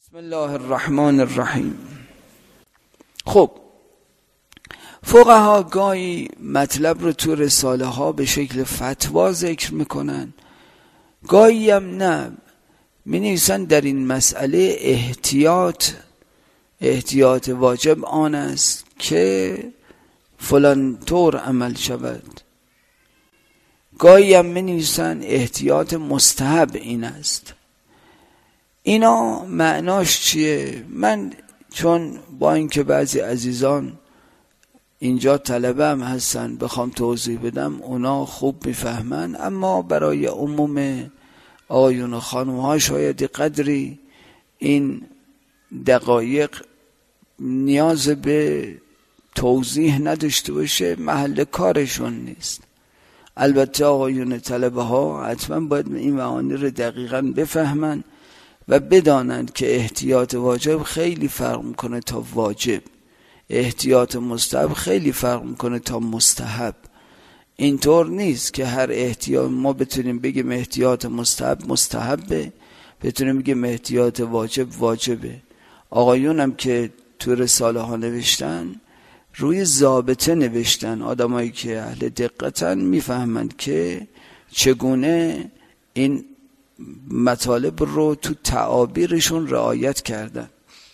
بسم الله الرحمن الرحیم. خب فقها گاهی مطلب رو تو رساله ها به شکل فتوا ذکر میکنن، گاهی هم نه، می نویسن در این مسئله احتیاط واجب آن است که فلان طور عمل شود. گاهی هم می نویسن احتیاط مستحب این است. اینا معناش چیه؟ من چون با اینکه بعضی عزیزان اینجا طلبه هم هستن بخوام توضیح بدم اونا خوب میفهمن، اما برای عموم آقایون و خانم ها شاید قدری این دقایق نیاز به توضیح نداشته باشه، محل کارشون نیست. البته آقایون طلبه ها حتما باید این معانی رو دقیقاً بفهمن و بدانند که احتیاط واجب خیلی فرق میکنه تا واجب، احتیاط مستحب خیلی فرق میکنه تا مستحب. اینطور نیست که هر احتیاط ما بتونیم بگیم احتیاط مستحب مستحبه، بتونیم بگیم احتیاط واجب واجبه. آقایون هم که تو رساله ها نوشتن روی ضابطه نوشتن، آدمایی که اهل دقتن میفهمند که چگونه این مطالب رو تو تعابیرشون رعایت کردن.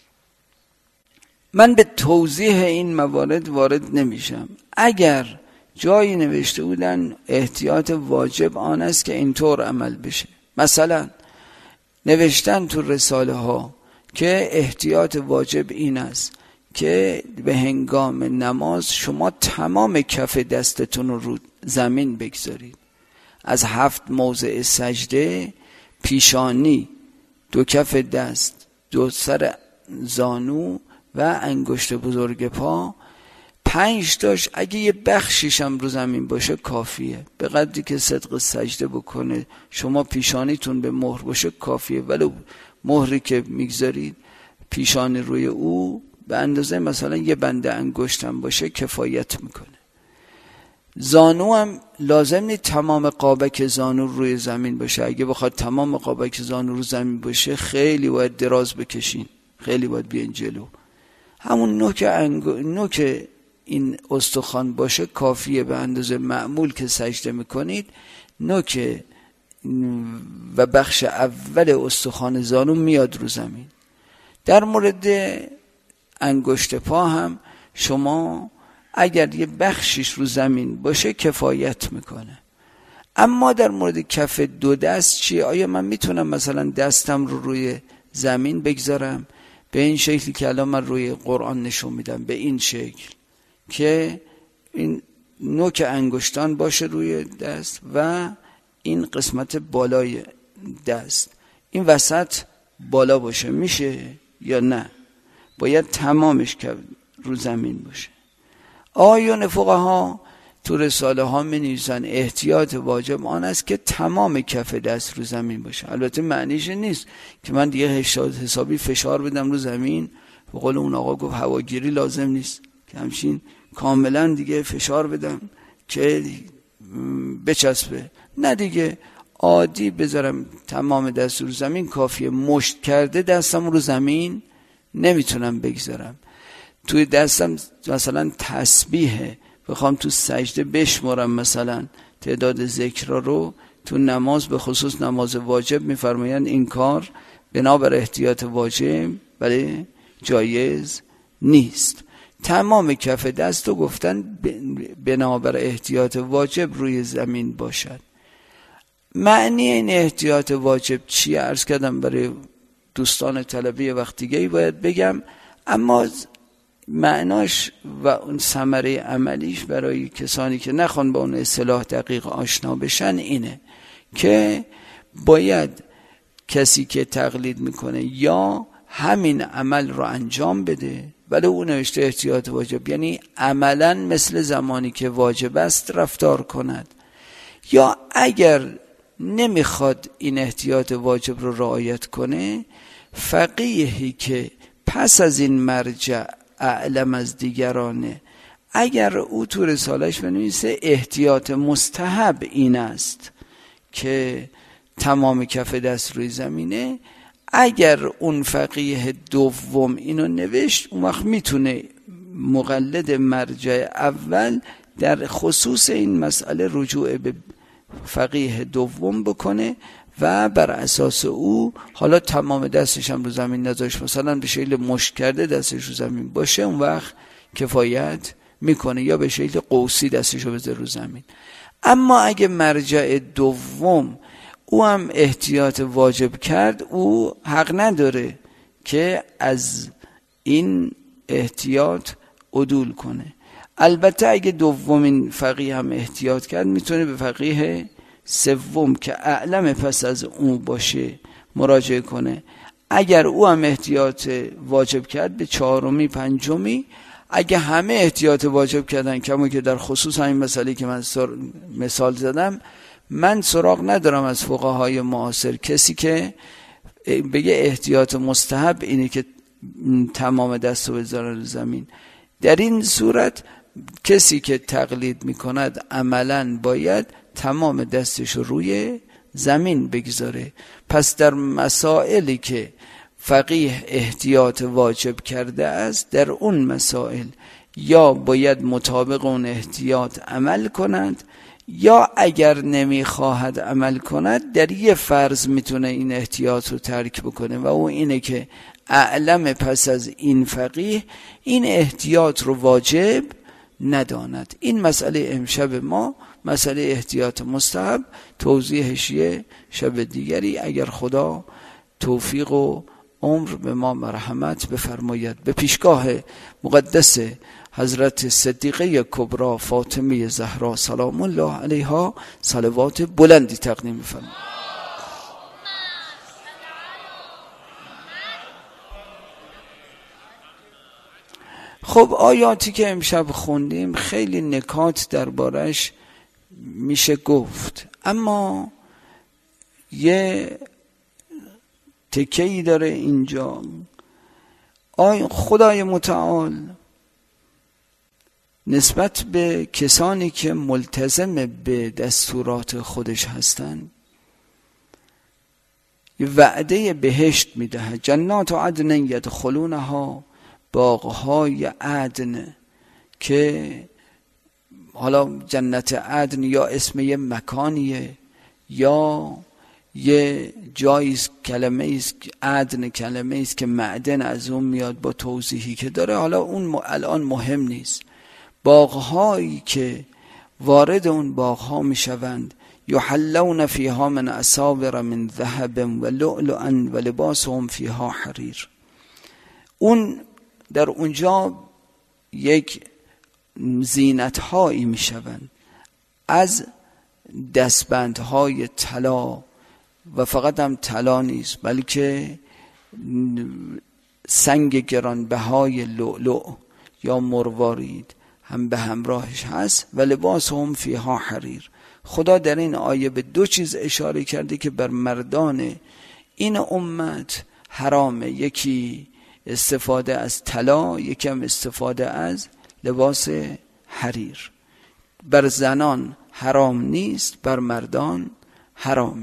من به توضیح این موارد وارد نمیشم. اگر جایی نوشته بودن احتیاط واجب آن است که اینطور عمل بشه، مثلا نوشتن تو رساله ها که احتیاط واجب این است که به هنگام نماز شما تمام کف دستتون رو زمین بگذارید، از 7 موضع سجده پیشانی، 2 کف دست، 2 سر زانو و انگشت بزرگ پا، 5 تاش اگه یه بخشیش هم رو زمین باشه کافیه. به قدری که صدق سجده بکنه شما پیشانیتون به مهر باشه کافیه، ولی مهری که میگذارید پیشانی روی او به اندازه مثلا یه بنده انگشت هم باشه کفایت میکنه. زانو هم لازم نیست تمام قابک زانو روی زمین باشه. اگه بخواد تمام قابک زانو رو زمین باشه خیلی باید دراز بکشین، خیلی باید بیاین جلو. همون نوک این استخوان باشه کافیه، به اندازه معمول که سجده میکنید نوک و بخش اول استخوان زانو میاد رو زمین. در مورد انگشت پا هم شما اگر یه بخشش رو زمین باشه کفایت میکنه. اما در مورد کف 2 دست چیه؟ آیا من میتونم مثلا دستم رو روی زمین بگذارم به این شکلی که الان من روی قرآن نشون میدم، به این شکل که این نوک انگشتان باشه روی دست و این قسمت بالای دست این وسط بالا باشه، میشه یا نه؟ باید تمامش رو زمین باشه. آیون فقها تو رساله ها می نویسن احتیاط واجب آن است که تمام کف دست رو زمین باشه. البته معنیش نیست که من دیگه حسابی فشار بدم رو زمین، به قول اون آقا گفت هواگیری لازم نیست که همچین کاملا دیگه فشار بدم که بچسبه، نه دیگه عادی بذارم تمام دست رو زمین کافیه. مشت کرده دستم رو زمین نمیتونم بگذارم. توی دستم مثلا تسبیحه، بخوام تو سجده بشمارم مثلا تعداد ذکرها رو تو نماز، به خصوص نماز واجب میفرمایند این کار بنابر احتیاط واجب ولی جایز نیست. تمام کف دست رو گفتن بنابر احتیاط واجب روی زمین باشد. معنی این احتیاط واجب چیه؟ عرض کردم برای دوستان طلبی وقت دیگه باید بگم، اما معناش و اون ثمره عملیش برای کسانی که نخوان با اون اصطلاح دقیق آشنا بشن اینه که باید کسی که تقلید میکنه یا همین عمل رو انجام بده، ولی اون نوشته احتیاط واجب یعنی عملا مثل زمانی که واجب است رفتار کند، یا اگر نمیخواد این احتیاط واجب رو رعایت کنه، فقیهی که پس از این مرجع اعلم از دیگرانه، اگر او تو رسالش بنویسه احتیاط مستحب این است که تمام کف دست روی زمینه، اگر اون فقیه دوم اینو نوشت، اون وقت میتونه مقلد مرجع اول در خصوص این مسئله رجوع به فقیه دوم بکنه و بر اساس او، حالا تمام دستش هم رو زمین نذاشت، مثلا به شکل مشت کرده دستش رو زمین باشه، اون وقت کفایت میکنه، یا به شکل قوسی دستش رو بذاره رو زمین. اما اگه مرجع دوم او هم احتیاط واجب کرد، او حق نداره که از این احتیاط عدول کنه. البته اگه دومین فقیه هم احتیاط کرد، میتونه به فقیه سوم که اعلم پس از اون باشه مراجعه کنه. اگر او هم احتیاط واجب کرد، به چهارمی پنجمی. اگه همه احتیاط واجب کردن، کما که در خصوص همین مسئله که من مثال زدم، من سراغ ندارم از فقهای معاصر کسی که بگه احتیاط مستحب اینه که تمام دست رو بذاره رو زمین. در این صورت کسی که تقلید میکند عملاً باید تمام دستش رو روی زمین بگذاره. پس در مسائلی که فقیه احتیاط واجب کرده است، در اون مسائل یا باید مطابق اون احتیاط عمل کنند، یا اگر نمیخواهد عمل کند، در یه فرض میتونه این احتیاط رو ترک بکنه و اون اینه که اعلم پس از این فقیه این احتیاط رو واجب نداند. این مسئله امشب ما، مسئله احتیاط مستحب، توضیحش یه شب دیگری اگر خدا توفیق و عمر به ما مرحمت بفرماید. به پیشگاه مقدس حضرت صدیقه کبرا فاطمه زهرا سلام الله علیها صلوات بلندی تقدیم بفرمایید. خب آیاتی که امشب خوندیم خیلی نکات دربارش میشه گفت، اما یه تکه‌ای داره اینجا. خدای متعال نسبت به کسانی که ملتزم به دستورات خودش هستند وعده بهشت میده. جنات عدن یدخلونها، باغهای عدن، که حالا جنت عدن یا اسم یه مکانیه یا یه جاییست، کلمه است، عدن کلمه است که معدن از اون میاد با توضیحی که داره، حالا اون الان مهم نیست. باغهایی که وارد اون باغها میشوند، یحلون فیها من اساور من ذهب و لؤلؤا و لباسهم فیها حریر. اون در اونجا یک زینت هایی میشوند از دستبندهای طلا، و فقط هم طلا نیست بلکه سنگ گرانبهای لؤلؤ یا مروارید هم به همراهش هست. و لباسهم فیها حریر. خدا در این آیه به دو چیز اشاره کرده که بر مردان این امت حرامه، یکی استفاده از طلا، یکی هم استفاده از لباس حریر. بر زنان حرام نیست، بر مردان حرامه.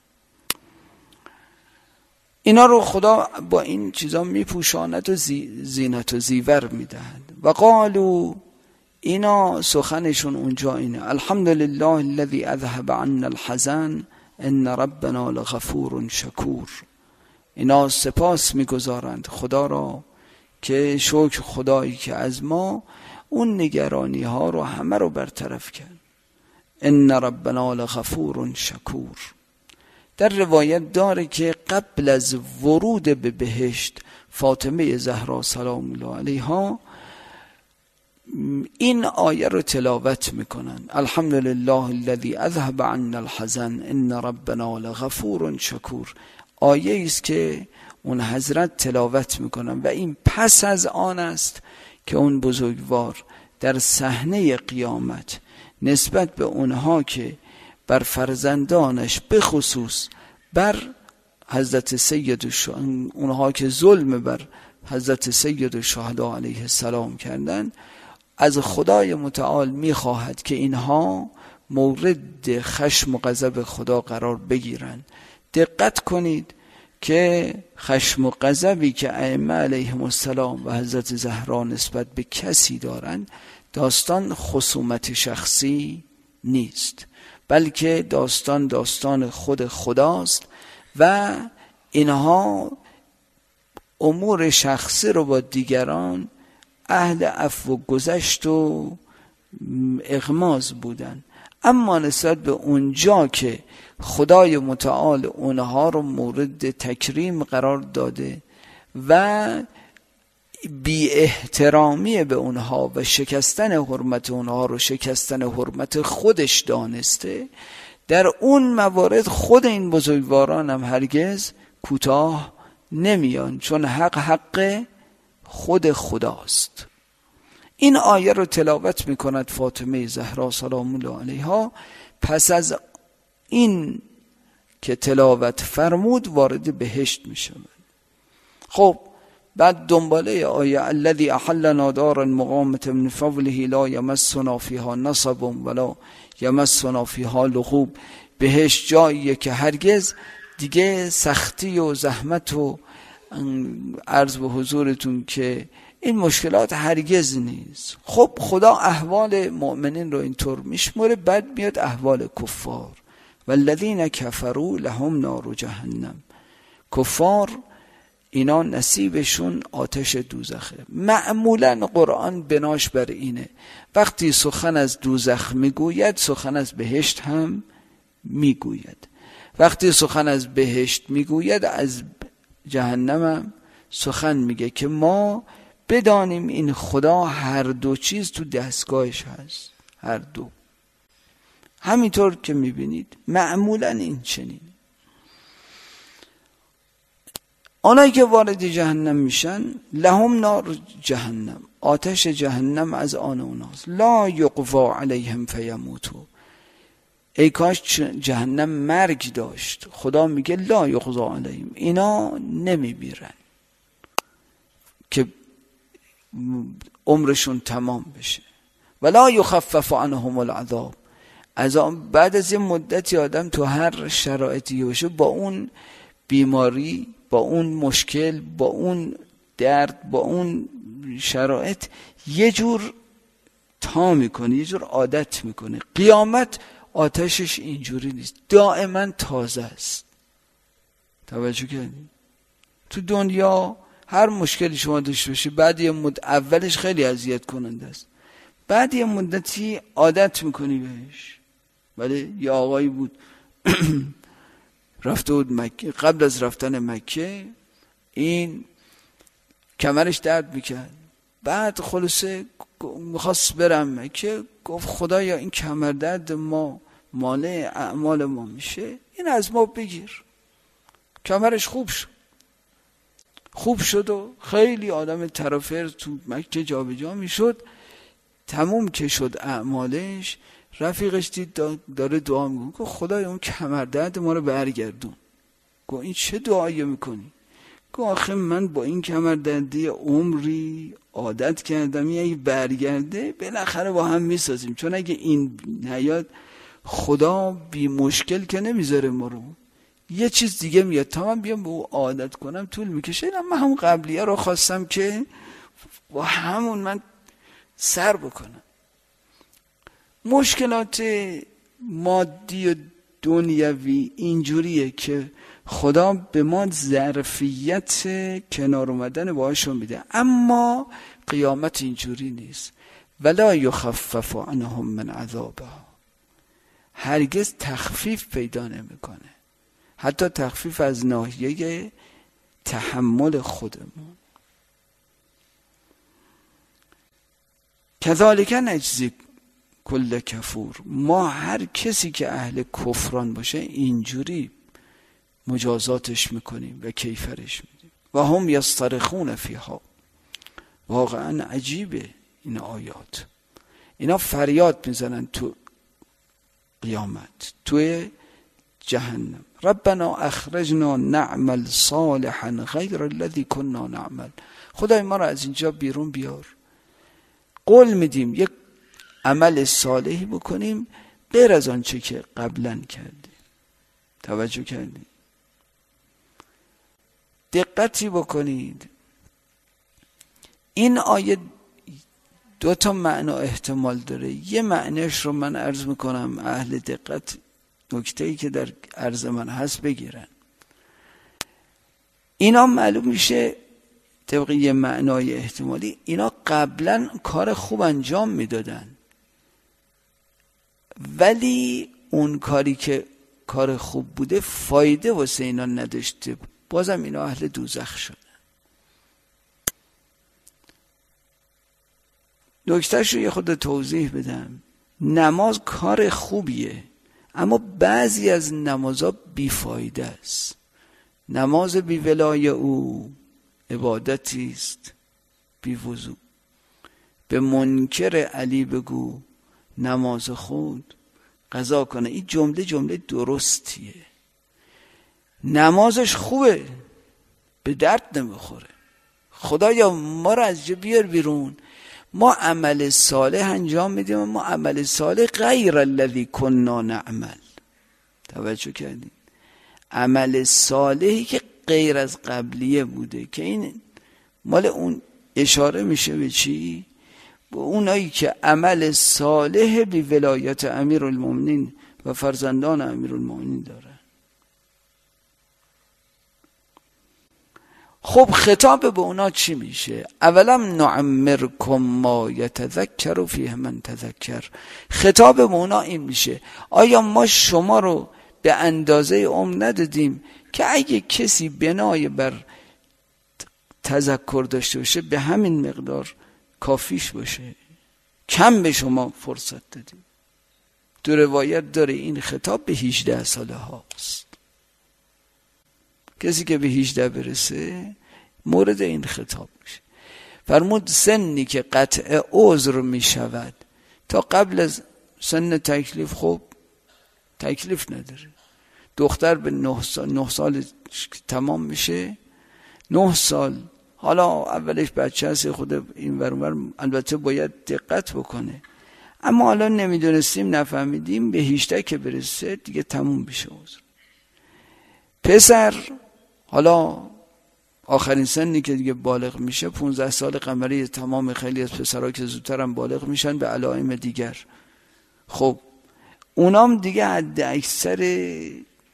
اینا رو خدا با این چیزا میپوشاند و زینت و زیور میدهد. و قالو، اینا سخنشون اونجا اینه: الحمدلله الذی اذهب عنا الحزن ان ربنا لغفور شکور. اینا سپاس میگذارند خدا را که شکر خدایی که از ما اون نگرانی ها رو همه رو برطرف کرد. ان ربنا لغفور شکور. در روایت داره که قبل از ورود به بهشت فاطمه زهرا سلام الله علیها این آیه رو تلاوت میکنن: الحمدلله الذی اذهب عنا الحزن ان ربنا لغفور شکور. آیه است که اون حضرت تلاوت میکنن و این پس از آن است که اون بزرگوار در صحنه قیامت نسبت به اونها که بر فرزندانش به خصوص بر حضرت سید اونها که ظلم بر حضرت سید الشهدا علیه السلام کردند، از خدای متعال میخواهد که اینها مورد خشم و غضب خدا قرار بگیرند. دقت کنید که خشم و غضبی که ائمه علیهم السلام و حضرت زهرا نسبت به کسی دارند داستان خصومت شخصی نیست، بلکه داستان خود خداست و اینها امور شخصی رو با دیگران عهد عفو و گذشت و اغماض بودن. اما نسبت به اونجا که خدای متعال اونها رو مورد تکریم قرار داده و بی احترامی به اونها و شکستن حرمت اونها رو شکستن حرمت خودش دانسته، در اون موارد خود این بزرگواران هم هرگز کوتاه نمیان، چون حق خود خداست. این آیه رو تلاوت میکند فاطمه زهرا سلام الله علیها. پس از این که تلاوت فرمود وارد بهشت میشود. خب بعد دنباله آیه الذی احلنا دار مقامة من فضله لا یمسنا فیها نصب ولا یمسنا فیها لغوب. بهشت جاییه که هرگز دیگه سختی و زحمت و عرض به حضورتون که این مشکلات هرگز نیست. خب خدا احوال مؤمنین رو اینطور میشموره، بعد میاد احوال کفار. والذین کفروا لهم نار جهنم. کفار اینا نصیبشون آتش دوزخه. معمولا قرآن بناش بر اینه وقتی سخن از دوزخ میگوید سخن از بهشت هم میگوید، وقتی سخن از بهشت میگوید از جهنم هم سخن میگه که ما بدانیم این خدا هر دو چیز تو دستگاهش هست، هر دو. همینطور که میبینید معمولا این چنین. آنایی که وارد جهنم میشن لهم نار جهنم، آتش جهنم از آن اوناست. لا یقضی علیهم فیموتوا. ای کاش جهنم مرگ داشت. خدا میگه لا یقضی علیهم، اینا نمیمیرن که عمرشون تمام بشه. ولا یخفف عنهم العذاب. بعد از یه مدتی آدم تو هر شرایطی باشه با اون بیماری، با اون مشکل، با اون درد، با اون شرایط یه جور تا میکنه، یه جور عادت میکنه. قیامت آتشش اینجوری نیست، دائما تازه است. توجه کردید؟ تو دنیا هر مشکلی شما داشته باشی بعد یه مدت، اولش خیلی اذیت کننده است، بعد یه مدتی عادت میکنی بهش. ولی یه آقایی بود رفته بود مکه، قبل از رفتن مکه این کمرش درد میکرد، بعد خلاصه میخواست برم مکه، گفت خدایا این کمر درد ما مال اعمال ما میشه، این از ما بگیر. کمرش خوب شد و خیلی آدم طرفر تو مکه جابجا میشد. تموم که شد اعمالش، رفیقش دید داره دعا میکنه، گفت خدای اون کمردرد ما رو برگردون. گفت این چه دعایی میکنی؟ گفت آخه من با این کمردردی عمری عادت کردم، اگه برگرده بالاخره با هم میسازیم، چون اگه این نیاد خدا بی مشکل که نمیذاره ما رو، یه چیز دیگه میاد تا من بیام به او عادت کنم طول میکشه. اما همون قبلیه رو خواستم که با همون من سر بکنم. مشکلات مادی و دنیوی اینجوریه که خدا به ما ظرفیت کنار اومدن باهاشون میده، اما قیامت اینجوری نیست. ولا یخفف عنهم من عذابها. هرگز تخفیف پیدا نمیکنه، حتی تخفیف از ناحیه تحمل خودمون. کذالک نجزی کل کفور. ما هر کسی که اهل کفران باشه اینجوری مجازاتش میکنیم و کیفرش میدیم. و هم یصطرخون فیها. واقعا عجیبه این آیات. اینا فریاد میزنن تو قیامت، توی جهنم. ربنا اخرجنا نعمل صالحا غیر الذی كنا نعمل. خدای ما را از اینجا بیرون بیار. قول میدیم یک عمل صالحی بکنیم غیر از آنچه که قبلا کردیم. توجه کردیم؟ دقتی بکنید. این آیه 2 معنا احتمال داره. یه معنیش رو من عرض میکنم، اهل دقت نکته‌ای که در عرض من هست بگیرن. اینا معلوم میشه طبق یه معنای احتمالی اینا قبلا کار خوب انجام میدادن، ولی اون کاری که کار خوب بوده فایده واسه اینا نداشته، بازم اینا اهل دوزخ شدن. نکتهش رو یه خود توضیح بدم. نماز کار خوبیه، اما بعضی از نمازها بیفایده است. نماز بی ولای او عبادتی است بی وضو. به منکر علی بگو نماز خود قضا کنه. این جمله درستیه. نمازش خوبه، به درد نمیخوره. خدایا ما رو از جا بیار بیرون. ما عمل صالح انجام میدیم، ما عمل صالح غیر الذی کنا نعمل. توجه کردین؟ عمل صالحی که غیر از قبلیه بوده، که این مال اون اشاره میشه به چی؟ به اونایی که عمل صالح بی ولایت امیرالمومنین و فرزندان امیرالمومنین داره. خب خطاب به اونا چی میشه؟ اولم نعمرکم ما یتذکر فیه من تذکر. خطاب به اونا این میشه آیا ما شما رو به اندازه عمر ندادیم که اگه کسی بنای بر تذکر داشته باشه به همین مقدار کافیش باشه؟ کم به شما فرصت دادیم. تو روایت داره این خطاب به 18 ساله هاست. کسی که به 18 برسه مورد این خطاب میشه. فرمود سنی که قطع عذر میشود تا قبل از سن تکلیف، خب تکلیف نداره. دختر به 9 سال تمام میشه، 9 سال حالا اولش بچه هست، خود این ور البته باید دقت بکنه، اما حالا نمیدونستیم نفهمیدیم، به 18 که برسه دیگه تموم بشه عذر. پسر حالا آخرین سنی که دیگه بالغ میشه 15 سال قمری. تمام خیلی از پسرها که زودتر هم بالغ میشن به علائم دیگر. خب اونام دیگه حد اکثر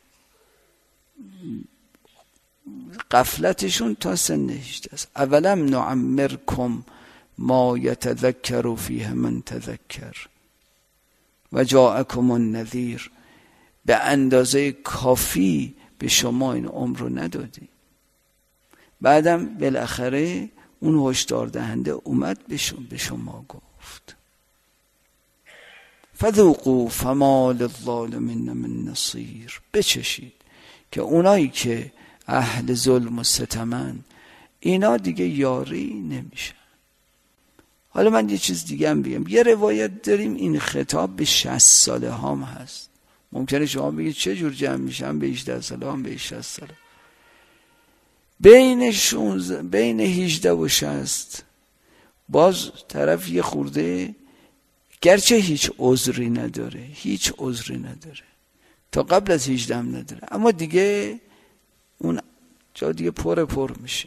غفلتشون تا سن 18 است. اولم نعمرکم ما یتذکر فیه من تذکر و جاءکم النذیر. به اندازه کافی به شما این عمر رو ندادی. بعدم بالاخره اون هشدار دهنده اومد به شما گفت فذوقوا فما للظالمین من نصیر. بچشید که اونایی که اهل ظلم و ستمن اینا دیگه یاری نمیشن. حالا من یه چیز دیگه هم بگم. یه روایت داریم این خطاب به 60 ساله هم هست. ممکنه شما بگید چه جور جمع میشن به 18 ساله هم به 60 ساله؟ بین 18 و 60 باز طرف یه خورده، گرچه هیچ عذری نداره تا قبل از 18 هم نداره، اما دیگه اون جا دیگه پر میشه.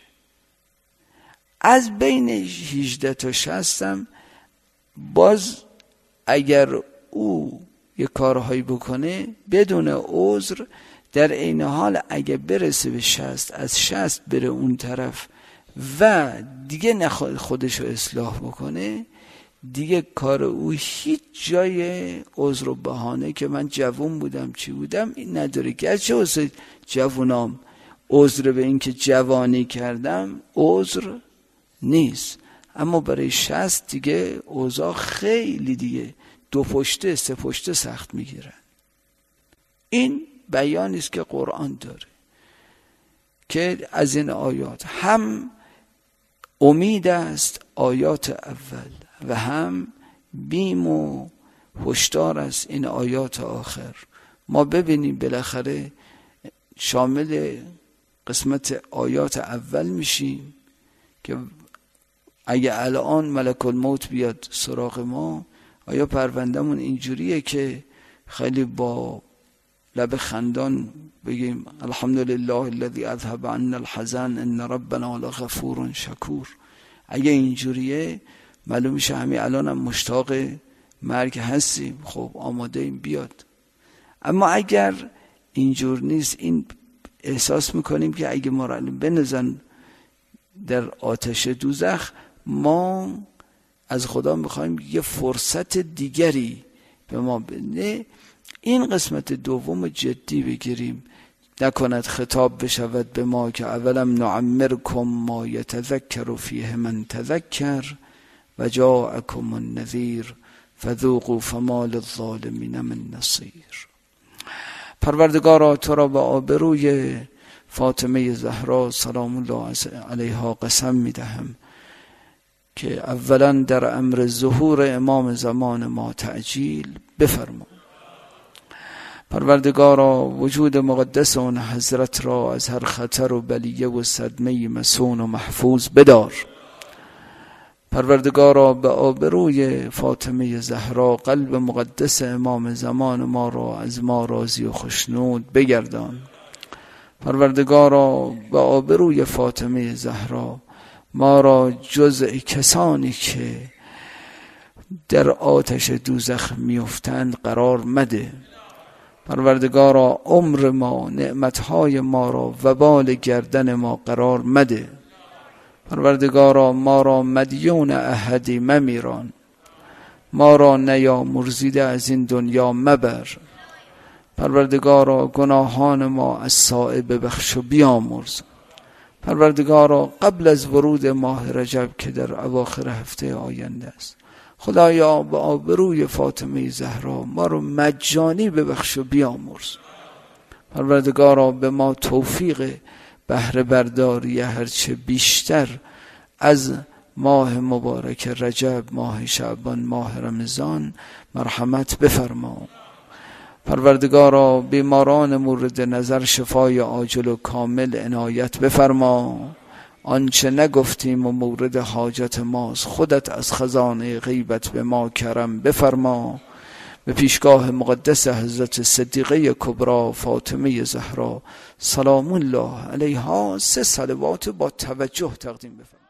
از بین 18 تا 60 هم باز اگر او یه کارهایی بکنه بدون عذر، در این حال اگه برسه به 60، از 60 بره اون طرف و دیگه نخواد خودشو اصلاح بکنه، دیگه کار او هیچ جای عذر و بهانه که من جوون بودم چی بودم این نداره. گرچه واسه جوونام عذر به این که جوانی کردم عذر نیست، اما برای 60 دیگه اوضاع خیلی دیگه 2 پشته 3 پشته سخت میگیرن. این بیانی است که قرآن داره که از این آیات هم امید است آیات اول و هم بیم و هشدار است این آیات آخر. ما ببینیم بالاخره شامل قسمت آیات اول میشیم که اگه الان ملک الموت بیاد سراغ ما، آیا پروندهمون اینجوریه که خیلی با لب خندان بگیم الحمدلله الذی اذهب عنا الحزن ان ربنا لغفور شکور. اگه اینجوریه معلوم میشه همین الانم مشتاق مرگ هستیم، خب آماده ایم بیاد. اما اگر اینجور نیست، این احساس میکنیم که اگه ما را بنزن در آتش دوزخ، ما از خدا میخوایم یه فرصت دیگری به ما بده. این قسمت دوم جدی بگیریم، نکند خطاب بشود به ما که اولم نعمرکم ما یتذکر فیه من تذکر و جاءکم النذیر فذوقوا فما للظالمین من نصیر. پروردگارا تو را به آبروی فاطمه زهرا سلام الله علیها قسم میدهم که اولا در امر ظهور امام زمان ما تعجیل بفرما. پروردگارا وجود مقدس اون حضرت را از هر خطر و بلیه و صدمه مسون و محفوظ بدار. پروردگارا به آبروی فاطمه زهرا قلب مقدس امام زمان ما را از ما راضی و خشنود بگردان. پروردگارا به آبروی فاطمه زهرا ما را جزء کسانی که در آتش دوزخ میافتند قرار مده. پروردگارا عمر ما، نعمتهای ما را وبال گردن ما قرار مده. پروردگارا ما را مدیون احدی ممیران، ما را نیامرزیده از این دنیا مبر. پروردگارا گناهان ما از صائب ببخش و بیامرز. پروردگارا قبل از ورود ماه رجب که در اواخر هفته آینده است، خدایا به آبروی فاطمه زهرا ما رو مجانی ببخش و بیامرز. پروردگارا به ما توفیق بهره برداری هرچه بیشتر از ماه مبارک رجب، ماه شعبان، ماه رمضان مرحمت بفرما. پروردگارا بیماران مورد نظر شفای عاجل و کامل عنایت بفرما. آنچه نگفتیم و مورد حاجت ماست، خودت از خزانه غیبت به ما کرم بفرما. به پیشگاه مقدس حضرت صدیقه کبرا فاطمه زهرا سلام الله علیها 3 صلوات با توجه تقدیم بفرما.